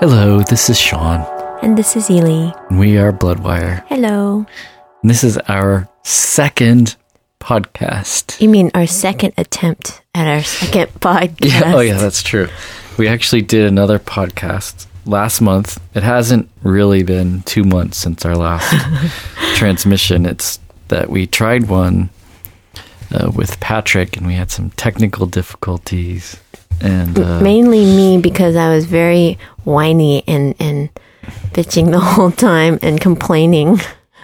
Hello, this is Sean. And this is Ely. We are Bloodwire. Hello. And this is our second podcast. You mean our second attempt at our second podcast? Yeah, yeah, that's true. We actually did another podcast last month. It hasn't really been 2 months since our last transmission. It's that we tried one with Patrick and we had some technical difficulties. And mainly me, because I was very whiny and bitching the whole time and complaining.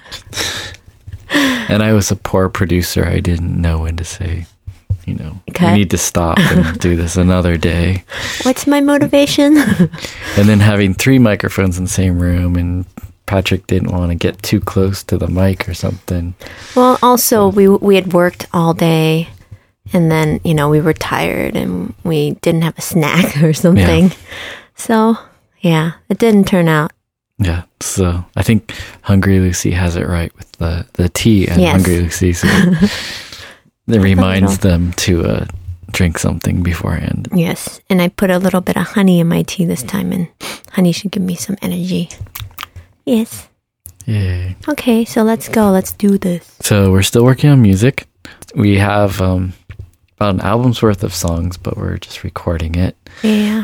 And I was a poor producer. I didn't know when to say, we need to stop and do this another day. What's my motivation? And then having 3 microphones in the same room, and Patrick didn't want to get too close to the mic or something. Well, also, we had worked all day, and then, we were tired, and we didn't have a snack or something. Yeah. So, yeah, it didn't turn out. Yeah, so I think Hungry Lucy has it right with the tea and yes. Hungry Lucy. So it reminds them to drink something beforehand. Yes, and I put a little bit of honey in my tea this time, and honey should give me some energy. Yes. Yay. Okay, so let's go. Let's do this. So we're still working on music. We have about an album's worth of songs, but we're just recording it. Yeah.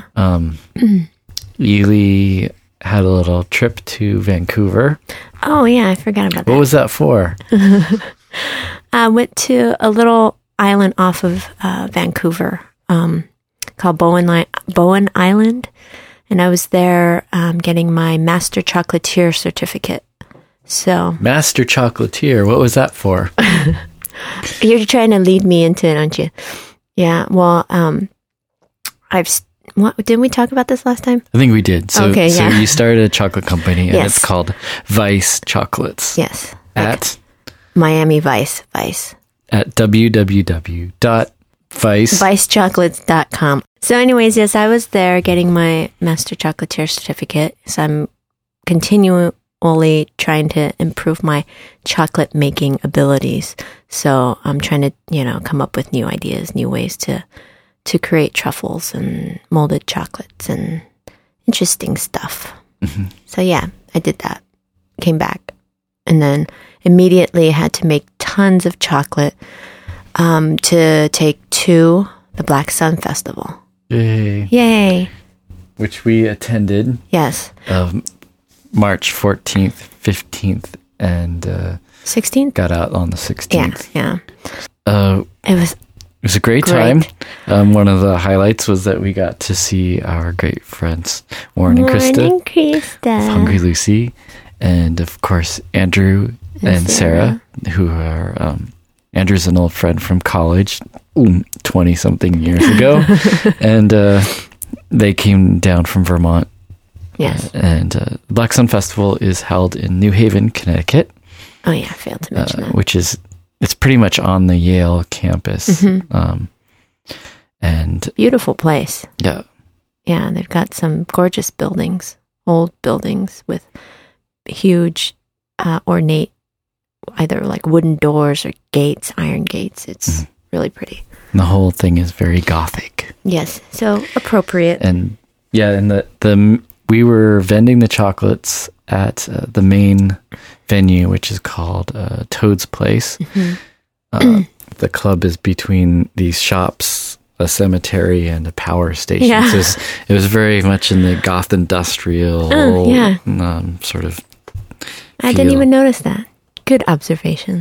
Ely had a little trip to Vancouver. Oh, yeah, I forgot about that. What was that for? I went to a little island off of Vancouver called Bowen Island, and I was there getting my Master Chocolatier certificate. So Master Chocolatier, what was that for? You're trying to lead me into it, aren't you? Yeah, well, didn't we talk about this last time? I think we did. So, okay, yeah. So you started a chocolate company, and yes. It's called Vice Chocolates. Yes. At Miami Vice. At www.vicechocolates.com. So anyways, yes, I was there getting my Master Chocolatier certificate. So I'm continually trying to improve my chocolate making abilities. So I'm trying to, come up with new ideas, new ways to create truffles and molded chocolates and interesting stuff. Mm-hmm. So yeah, I did that. Came back. And then immediately had to make tons of chocolate to take to the Black Sun Festival. Yay. Which we attended. Yes. March 14th, 15th, and 16th? Got out on the 16th. Yeah. It was a great time. One of the highlights was that we got to see our great friends, Warren and Krista. Hungry Lucy. And of course, Andrew and Sarah, who are, Andrew's an old friend from college, 20-something years ago. And they came down from Vermont. Yes. And Black Sun Festival is held in New Haven, Connecticut. Oh, yeah, I failed to mention that. Which is, it's pretty much on the Yale campus. Mm-hmm. And beautiful place. Yeah. Yeah, they've got some gorgeous buildings, old buildings with huge, ornate, either like wooden doors or gates, iron gates. It's really pretty. And the whole thing is very Gothic. Yes, so appropriate. And yeah, and we were vending the chocolates at the main venue, which is called Toad's Place. Mm-hmm. The club is between these shops, a cemetery, and a power station. Yeah. So it was very much in the goth industrial sort of I didn't even notice that. Good observation.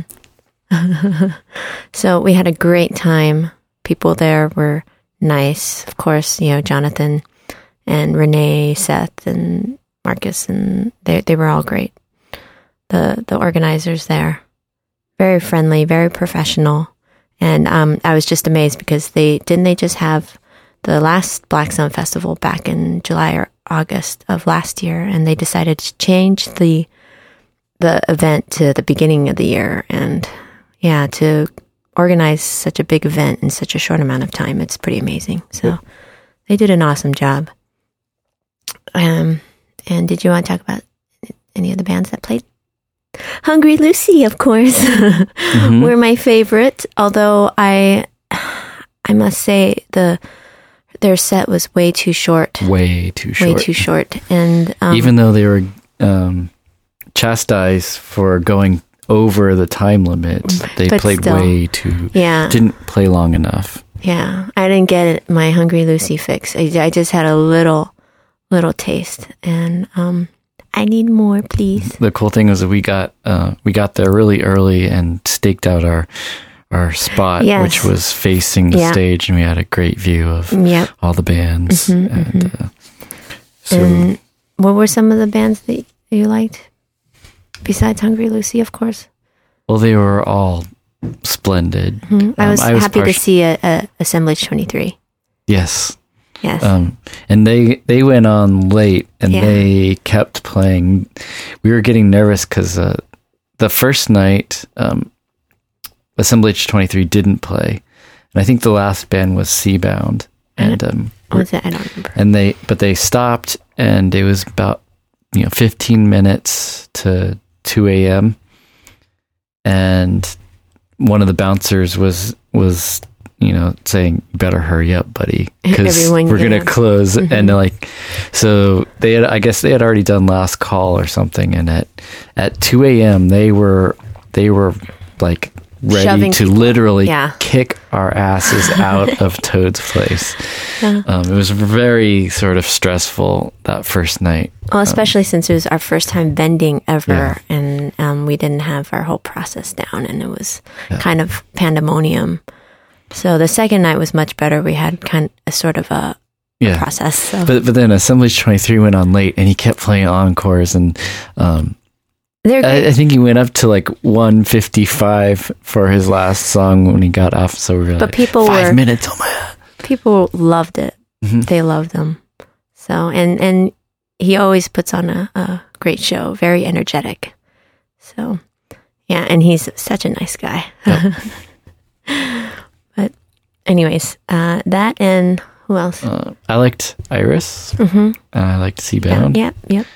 So we had a great time. People there were nice. Of course, Jonathan and Renee, Seth, and Marcus, and they were all great. The organizers there, very friendly, very professional, and I was just amazed because they just have the last Black Sun Festival back in July or August of last year, and they decided to change the event to the beginning of the year, and to organize such a big event in such a short amount of time, it's pretty amazing. So they did an awesome job. And did you want to talk about any of the bands that played? Hungry Lucy, of course, were my favorite. Although I must say their their set was way too short. Way too short. And even though they were chastised for going over the time limit, they played still, way too... Yeah. Didn't play long enough. Yeah. I didn't get my Hungry Lucy fix. I just had a little taste. And I need more, please. The cool thing was that we got there really early and staked out our spot, which was facing the stage, and we had a great view of all the bands. And what were some of the bands that you liked? Besides Hungry Lucy, of course. Well, they were all splendid. I was happy to see a Assemblage 23. Yes. Yes. And they went on late, and they kept playing. We were getting nervous because the first night, Assemblage 23 didn't play, and I think the last band was Seabound. And was it? I don't remember. And they stopped, and it was about 15 minutes to 2 a.m. And one of the bouncers was saying, "You better hurry up, buddy, because we're gonna close." And so I guess they had already done last call or something. And at 2 a.m. they were like ready to literally kick our asses out of Toad's Place. It was very sort of stressful that first night. Well, especially since it was our first time vending ever, and we didn't have our whole process down, and it was kind of pandemonium. So the second night was much better. We had kind of a sort of a process. So. But then Assemblage 23 went on late, and he kept playing encores, and I think he went up to like 1:55 for his last song when he got off. So we were like, people 5 minutes. Oh my God. People loved it. They loved them. So, and he always puts on a great show, very energetic. So, yeah, and he's such a nice guy. Yep. But anyways, that and who else? I liked Iris. And I liked Seabound. Yep.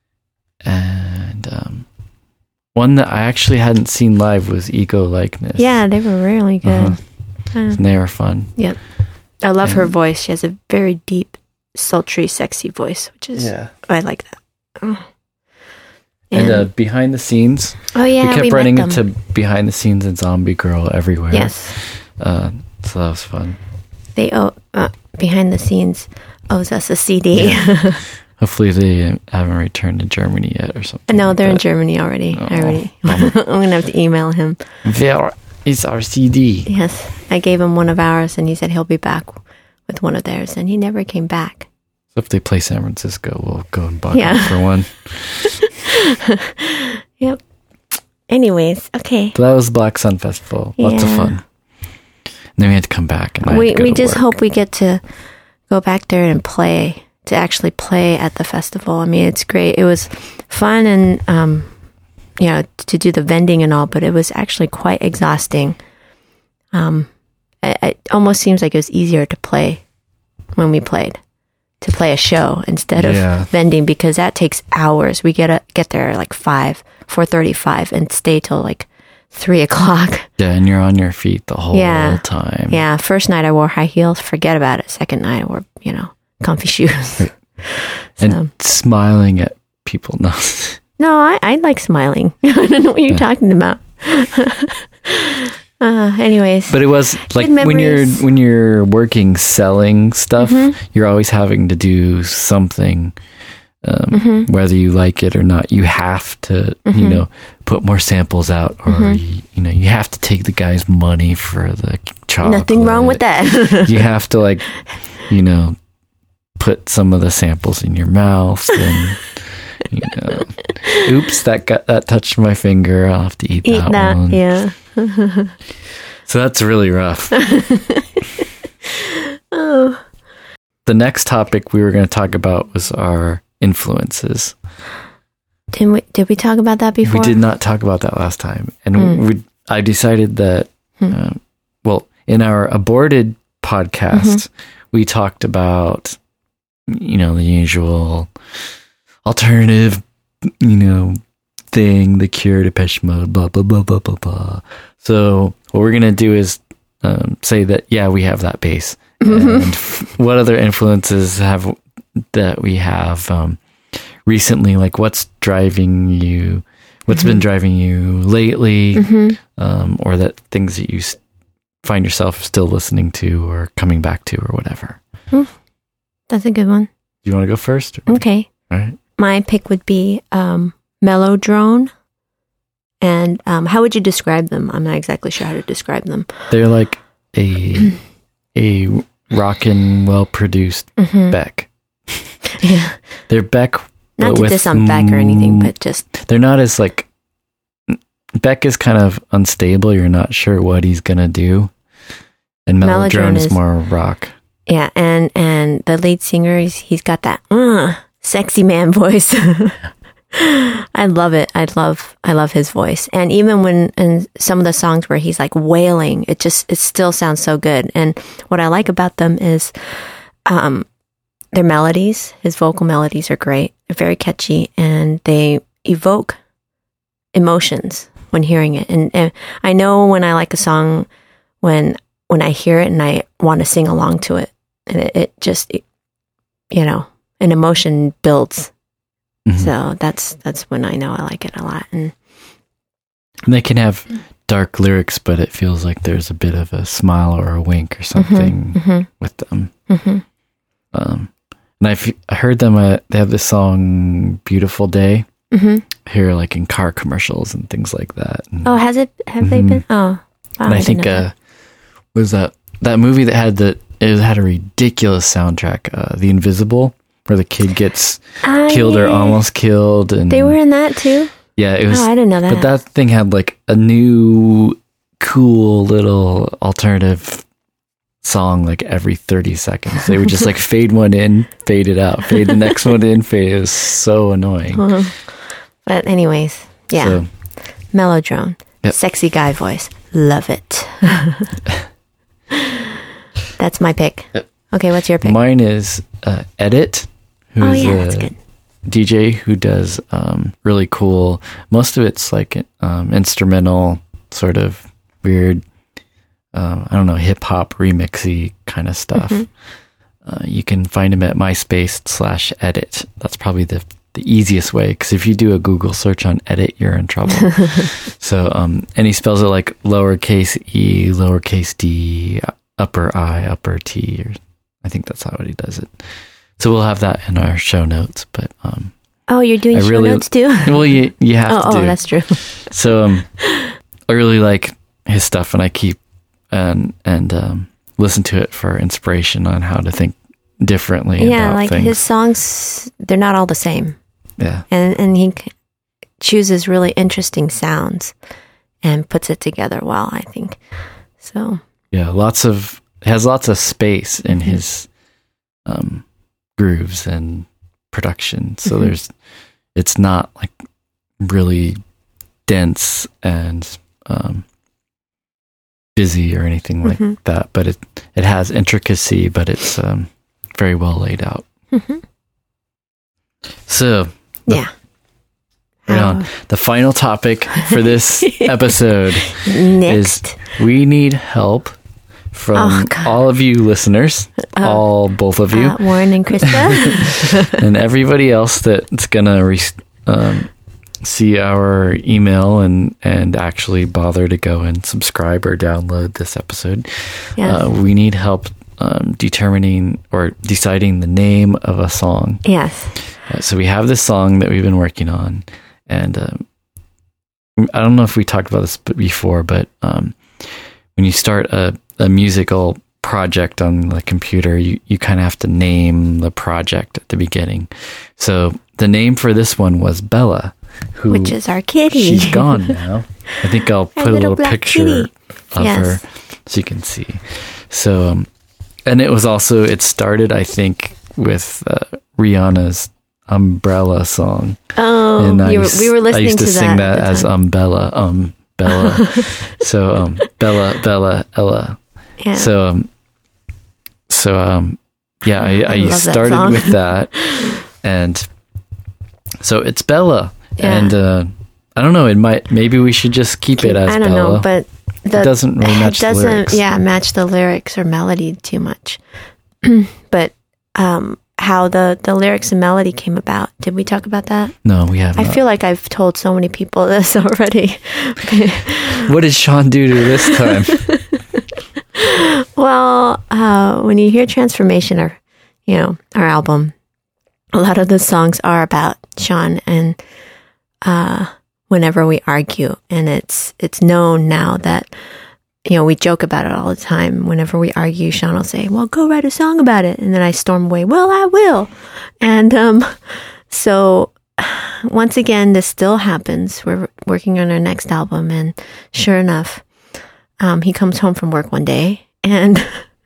And one that I actually hadn't seen live was Ego Likeness. Yeah, they were really good. And they were fun. Yep. I love her voice. She has a very deep, sultry, sexy voice, which is, I like that. Oh. And behind the scenes. Oh, yeah. We kept running into behind the scenes and Zombie Girl everywhere. Yes. So that was fun. They behind the scenes owes us a CD. Yeah. Hopefully they haven't returned to Germany yet or something. No, they're in Germany already. I'm going to have to email him. Where is our CD? Yes. I gave him one of ours, and he said he'll be back with one of theirs, and he never came back. So if they play San Francisco, we'll go and buy one for one. Yep. Anyways, okay. So that was Black Sun Festival. Lots of fun. And then we had to come back. And we just hope we get to go back there and play. To actually play at the festival. I mean, it's great. It was fun and, to do the vending and all, but it was actually quite exhausting. It almost seems like it was easier to play when we played, to play a show instead of vending, because that takes hours. We get there at like 4:35 and stay till like 3:00. Yeah, and you're on your feet the whole time. Yeah, first night I wore high heels, forget about it. Second night I wore, comfy shoes. And smiling at people. No, I like smiling. I don't know what you're talking about. Anyways. But it was like when you're working selling stuff, you're always having to do something, whether you like it or not. You have to, put more samples out, or you have to take the guy's money for the chocolate. Nothing wrong with that. You have to put some of the samples in your mouth, and oops, that touched my finger. I'll have to eat that one. Yeah. So that's really rough. Oh. The next topic we were going to talk about was our influences. Did we talk about that before? We did not talk about that last time, and I decided that in our aborted podcast we talked about the usual alternative, thing, The Cure, Depeche Mode, blah, blah, blah, blah, blah, blah. So what we're going to do is say that, we have that base. And what other influences that we have recently? Like, what's driving you? What's been driving you lately? Or that things that you find yourself still listening to or coming back to or whatever? That's a good one. Do you want to go first? Okay. All right. My pick would be Mellowdrone. And how would you describe them? I'm not exactly sure how to describe them. They're like a rockin', well-produced Beck. Yeah. They're Beck. Not to diss on Beck or anything, but just... They're not as like... Beck is kind of unstable. You're not sure what he's going to do. And Mellowdrone is more rock. Yeah, and the lead singer, he's got that sexy man voice. I love it. I love his voice. And even when in some of the songs where he's like wailing, it still sounds so good. And what I like about them is their melodies. His vocal melodies are great. They're very catchy, and they evoke emotions when hearing it. And I know when I like a song when I hear it and I want to sing along to it, and it just, you know, an emotion builds. So that's when I know I like it a lot. And they can have dark lyrics, but it feels like there's a bit of a smile or a wink or something with them. And I heard them, they have this song, Beautiful Day, here like in car commercials and things like that. And, have they been? Oh, wow, and I think, was that movie that had it had a ridiculous soundtrack, The Invisible, where the kid gets killed or almost killed. And they were in that too? Yeah, it was. Oh, I didn't know that. But that thing had like a new cool little alternative song like every 30 seconds. They would just like fade one in, fade it out, fade the next one in, fade. It was so annoying. But anyways, yeah. So, Mellowdrone. Yep. Sexy guy voice. Love it. That's my pick. Yep. Okay, what's your pick? Mine is Edit, who's that's good. DJ who does really cool. Most of it's like instrumental, sort of weird, I don't know, hip hop remixy kind of stuff. You can find him at MySpace/Edit. That's probably the easiest way, because if you do a Google search on Edit, you're in trouble. So, and he spells it like lowercase e, lowercase d, upper I, upper T, or I think that's how he does it. So we'll have that in our show notes. But you're doing show notes too? Well, you have to do. Oh, that's true. So I really like his stuff, and I keep and listen to it for inspiration on how to think differently. Yeah, about things. His songs, they're not all the same. Yeah, and he chooses really interesting sounds and puts it together well, I think. So yeah, has lots of space in his grooves and production. So it's not like really dense and busy or anything like that, but it has intricacy, but it's very well laid out. So the final topic for this episode is we need help from all of you listeners, both of you, Warren and Krista, and everybody else that's gonna see our email and actually bother to go and subscribe or download this episode. Yes. We need help determining or deciding the name of a song. Yes. So we have this song that we've been working on, and I don't know if we talked about this before, but when you start a musical project on the computer, you kind of have to name the project at the beginning. So the name for this one was Bella, which is our kitty. She's gone now. I think I'll put a little picture of her so you can see. So, and it started, I think, with Rihanna's Umbrella song. Oh, and we were listening to that. I used to sing that as Bella. So Bella, Ella. Yeah. I started with that, and so it's Bella, and I don't know. Maybe we should just keep it as Bella. I don't know, but doesn't really match the lyrics. Match the lyrics or melody too much. But how the lyrics and melody came about. Did we talk about that? No, we haven't. I feel like I've told so many people this already. What did Sean do to this time? Well, when you hear Transformation, or our album, a lot of the songs are about Sean and whenever we argue, and it's known now that we joke about it all the time. Whenever we argue, Sean will say, "Well, go write a song about it," and then I storm away. "Well, I will," and so once again, this still happens. We're working on our next album, and sure enough, he comes home from work one day, and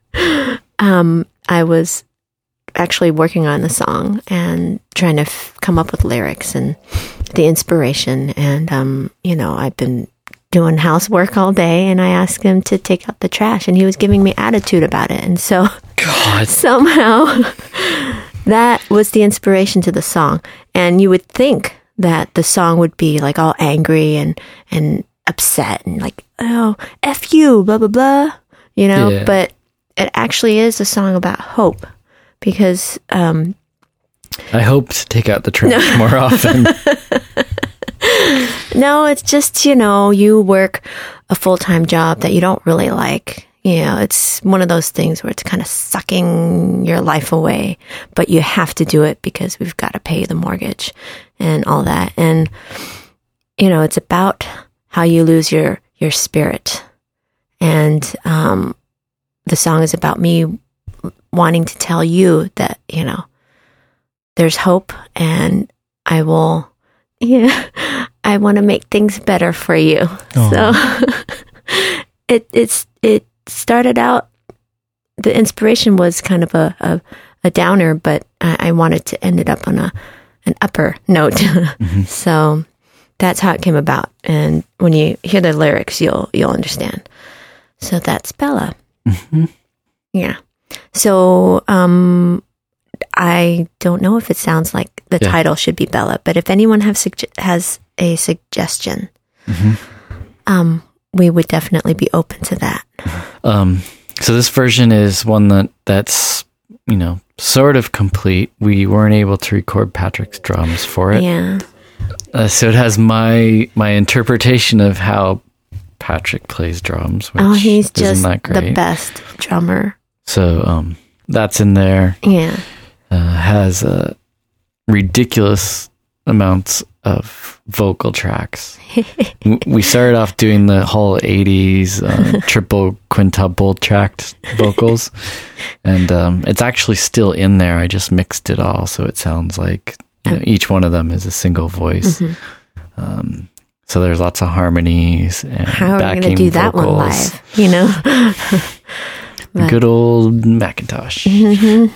I was actually working on the song and trying to come up with lyrics and the inspiration. And, I've been doing housework all day, and I asked him to take out the trash, and he was giving me attitude about it. And so somehow that was the inspiration to the song. And you would think that the song would be like all angry and upset and like, "Oh, F you, blah, blah, blah," but it actually is a song about hope, because I hope to take out the trash more often. No, it's just, you work a full-time job that you don't really like. It's one of those things where it's kind of sucking your life away, but you have to do it because we've got to pay the mortgage and all that. And, it's about how you lose your spirit. And the song is about me wanting to tell you that, there's hope, and I will, I want to make things better for you. Aww. So it started out, the inspiration was kind of a downer, but I wanted to end it up on an upper note. Mm-hmm. So that's how it came about. And when you hear the lyrics, you'll understand. So that's Bella. Mm-hmm. Yeah. So I don't know if it sounds like the title should be Bella, but if anyone has a suggestion, mm-hmm. We would definitely be open to that. So this version is one that's sort of complete. We weren't able to record Patrick's drums for it. Yeah. So it has my interpretation of how Patrick plays drums. Which he's just the best drummer. So that's in there. Yeah. Has ridiculous amounts of vocal tracks. We started off doing the whole 80s triple, quintuple tracked vocals, and it's actually still in there. I just mixed it all so it sounds like each one of them is a single voice. Mm-hmm. So there's lots of harmonies and how are we going to do that vocals. One live? Good old Macintosh. Mm-hmm.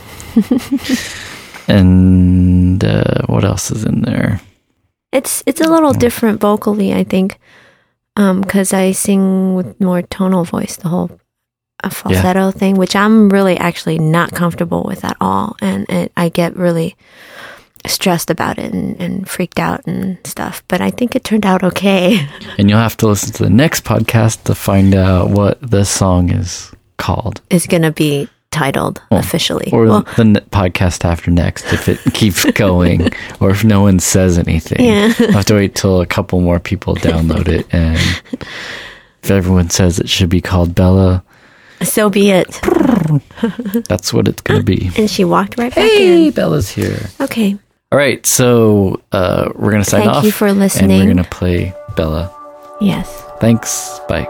And what else is in there? It's a little different vocally, I think, because I sing with more tonal voice, the whole falsetto thing, which I'm really actually not comfortable with at all, and I get really stressed about it and freaked out and stuff. But I think it turned out okay. And you'll have to listen to the next podcast to find out what the song is called. It's going to be titled officially. Or the podcast after next, if it keeps going, or if no one says anything. Yeah. I'll have to wait till a couple more people download it, and if everyone says it should be called Bella, so be it. That's what it's going to be. And she walked right back in. Hey, Bella's here. Okay. All right, so we're going to sign off. Thank you for listening. And we're going to play Bella. Yes. Thanks. Bye.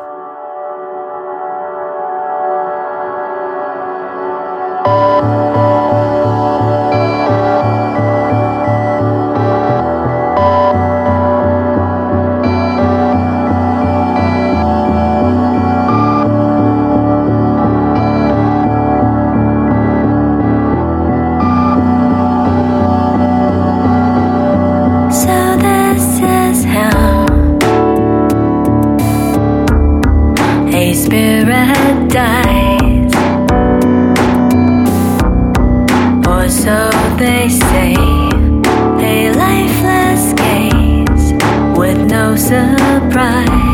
Surprise.